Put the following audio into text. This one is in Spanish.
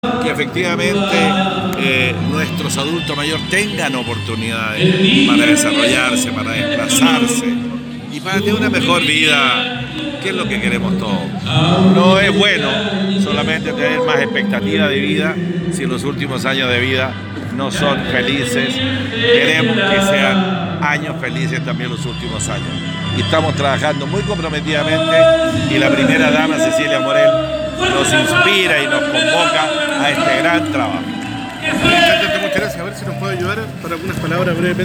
que efectivamente nuestros adultos mayores tengan oportunidades para desarrollarse, para desplazarse y para tener una mejor vida, que es lo que queremos todos. No es bueno solamente tener más expectativa de vida si los últimos años de vida no son felices. Queremos que sean años felices también los últimos años. Y estamos trabajando muy comprometidamente y la primera dama Cecilia Morel nos inspira y nos convoca a este gran trabajo. Muchas gracias. A ver si nos puede ayudar para algunas palabras brevemente.